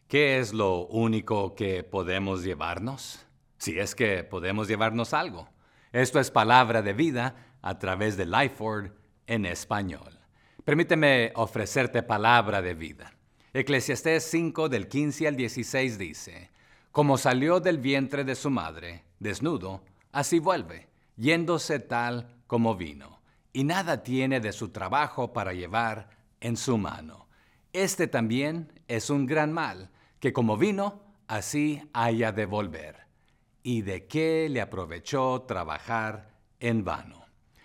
¿Qué es lo único que podemos llevarnos? Si es que podemos llevarnos algo. Esto es Palabra de Vida a través de Lifeword en español. Permíteme ofrecerte palabra de vida. Eclesiastés 5 del 15 al 16 dice: Como salió del vientre de su madre, desnudo, así vuelve, yéndose tal como vino, y nada tiene de su trabajo para llevar en su mano. Este también es un gran mal, que como vino, así haya de volver. ¿Y de qué le aprovechó trabajar en vano?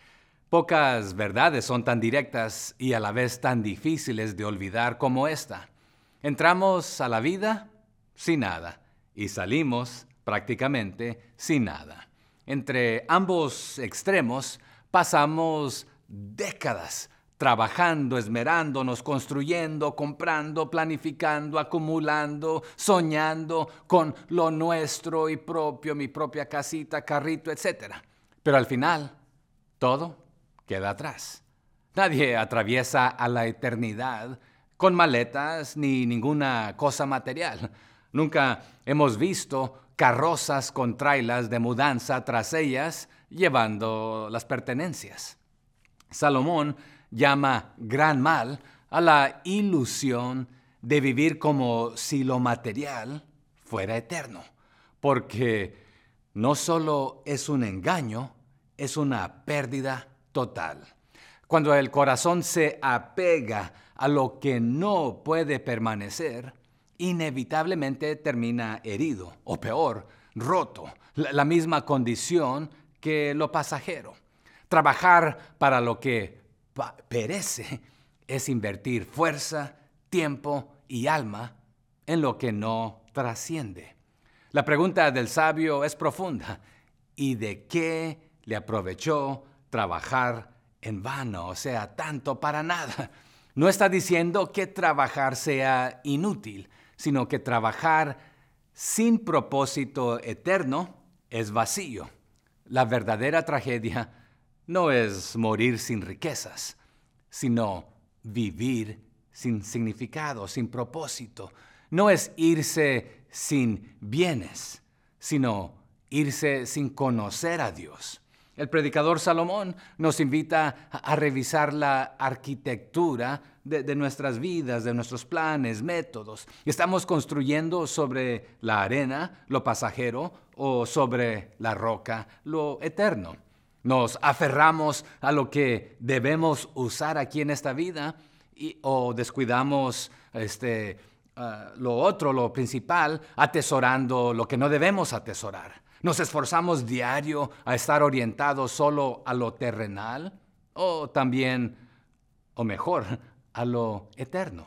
Pocas verdades son tan directas y a la vez tan difíciles de olvidar como esta. Entramos a la vida sin nada y salimos prácticamente sin nada. Entre ambos extremos pasamos décadas trabajando, esmerándonos, construyendo, comprando, planificando, acumulando, soñando con lo nuestro y propio, mi propia casita, carrito, etc. Pero al final, todo queda atrás. Nadie atraviesa a la eternidad con maletas ni ninguna cosa material. Nunca hemos visto carrozas con trailas de mudanza tras ellas llevando las pertenencias. Salomón llama gran mal a la ilusión de vivir como si lo material fuera eterno, porque no solo es un engaño, es una pérdida total. Cuando el corazón se apega a lo que no puede permanecer, inevitablemente termina herido, o peor, roto, la misma condición que lo pasajero. Trabajar para lo que perece es invertir fuerza, tiempo y alma en lo que no trasciende. La pregunta del sabio es profunda. ¿Y de qué le aprovechó trabajar en vano? O sea, tanto para nada. No está diciendo que trabajar sea inútil, sino que trabajar sin propósito eterno es vacío. La verdadera tragedia no es morir sin riquezas, sino vivir sin significado, sin propósito. No es irse sin bienes, sino irse sin conocer a Dios. El predicador Salomón nos invita a revisar la arquitectura de nuestras vidas, de nuestros planes, métodos. ¿Estamos construyendo sobre la arena, lo pasajero, o sobre la roca, lo eterno? Nos aferramos a lo que debemos usar aquí en esta vida o descuidamos lo otro, lo principal, atesorando lo que no debemos atesorar. ¿Nos esforzamos diario a estar orientados solo a lo terrenal o también, o mejor, a lo eterno?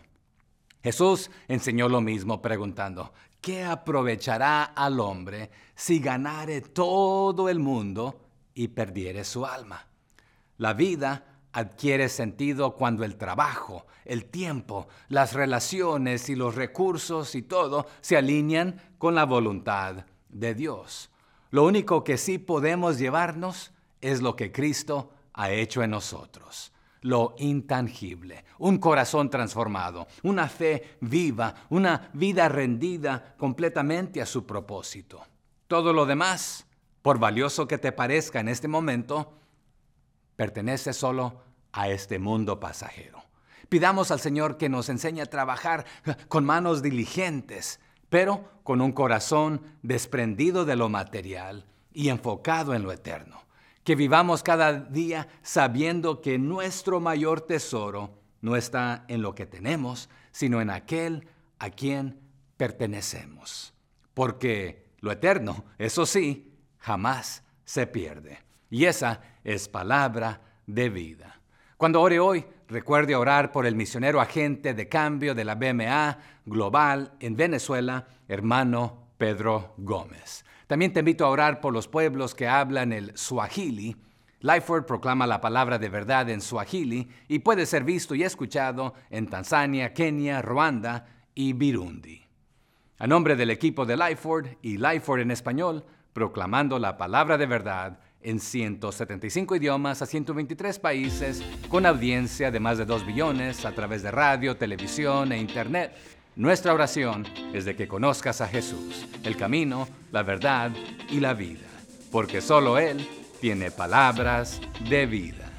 Jesús enseñó lo mismo preguntando: ¿qué aprovechará al hombre si ganare todo el mundo y perdiere su alma? La vida adquiere sentido cuando el trabajo, el tiempo, las relaciones y los recursos y todo se alinean con la voluntad de Dios. Lo único que sí podemos llevarnos es lo que Cristo ha hecho en nosotros. Lo intangible, un corazón transformado, una fe viva, una vida rendida completamente a su propósito. Todo lo demás, por valioso que te parezca en este momento, pertenece solo a este mundo pasajero. Pidamos al Señor que nos enseñe a trabajar con manos diligentes, pero con un corazón desprendido de lo material y enfocado en lo eterno. Que vivamos cada día sabiendo que nuestro mayor tesoro no está en lo que tenemos, sino en aquel a quien pertenecemos. Porque lo eterno, eso sí, jamás se pierde. Y esa es palabra de vida. Cuando ore hoy, recuerde orar por el misionero agente de cambio de la BMA Global en Venezuela, hermano Pedro Gómez. También te invito a orar por los pueblos que hablan el Swahili. Lifeword proclama la palabra de verdad en Swahili y puede ser visto y escuchado en Tanzania, Kenia, Ruanda y Burundi. A nombre del equipo de Lifeword y Lifeword en español, proclamando la palabra de verdad en 175 idiomas a 123 países, con audiencia de más de 2 billones a través de radio, televisión e internet. Nuestra oración es de que conozcas a Jesús, el camino, la verdad y la vida, porque solo Él tiene palabras de vida.